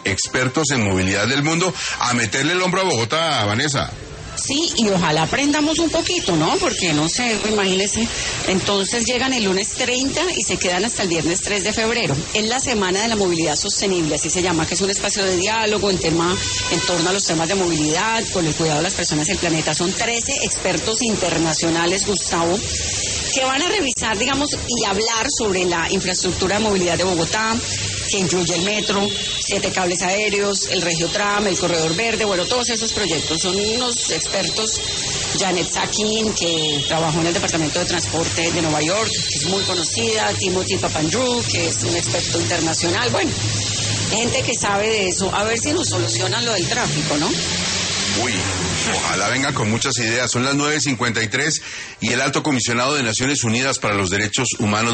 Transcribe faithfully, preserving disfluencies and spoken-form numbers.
expertos en movilidad del mundo, a meterle el hombro a Bogotá, Vanessa. Sí, y ojalá aprendamos un poquito, ¿no? Porque, no sé, imagínense, entonces llegan el lunes treinta y se quedan hasta el viernes tres de febrero. Es la Semana de la Movilidad Sostenible, así se llama, que es un espacio de diálogo en, tema, en torno a los temas de movilidad, con el cuidado de las personas del planeta. Son trece expertos internacionales, Gustavo, que van a revisar, digamos, y hablar sobre la infraestructura de movilidad de Bogotá, que incluye el metro, siete cables aéreos, el Regiotram, el Corredor Verde, bueno, todos esos proyectos. Son unos expertos, Janet Sakin, que trabajó en el Departamento de Transporte de Nueva York, que es muy conocida, Timothy Papandreou, que es un experto internacional, bueno, gente que sabe de eso, a ver si nos solucionan lo del tráfico, ¿no? Uy, ojalá venga con muchas ideas. Son las nueve cincuenta y tres y el Alto Comisionado de Naciones Unidas para los Derechos Humanos